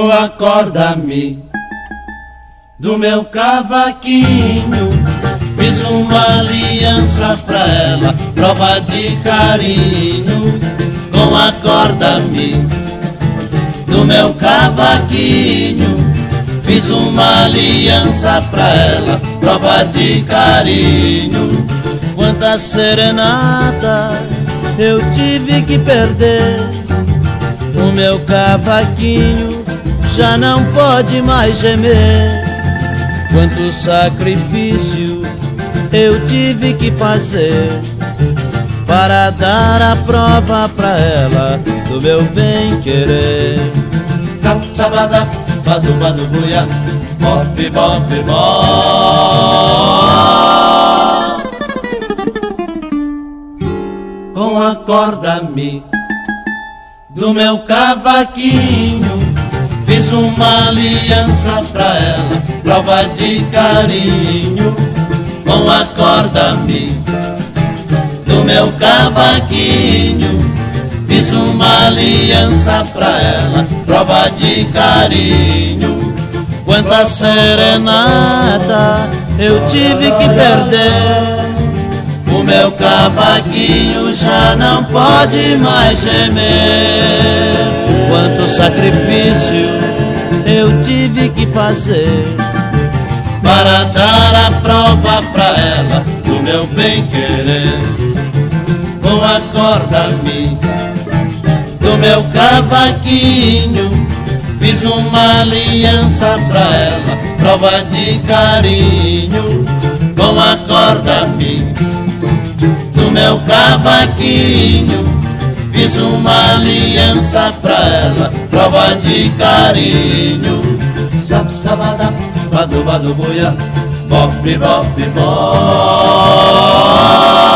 com a corda-me do meu cavaquinho. Fiz uma aliança pra ela, prova de carinho. Com a corda-me do meu cavaquinho. Fiz uma aliança pra ela, prova de carinho. Quanta serenata eu tive que perder. O meu cavaquinho já não pode mais gemer. Quanto sacrifício eu tive que fazer para dar a prova pra ela do meu bem querer. Sap, sabada, badu, badu, buia, bop, bop, bop. Com a corda-me do meu cavaquinho, fiz uma aliança pra ela, prova de carinho. Com a corda-me do meu cavaquinho, fiz uma aliança pra ela, prova de carinho. Quanta serenata eu tive que perder. O meu cavaquinho já não pode mais gemer. Quanto sacrifício eu tive que fazer para dar a prova pra ela do meu bem querer. Com a corda-me do meu cavaquinho, fiz uma aliança pra ela, prova de carinho. Com a corda-me do meu cavaquinho, fiz uma aliança pra ela, prova de carinho. Sap, sabada, badu, badu, buia, bop, bop, bop.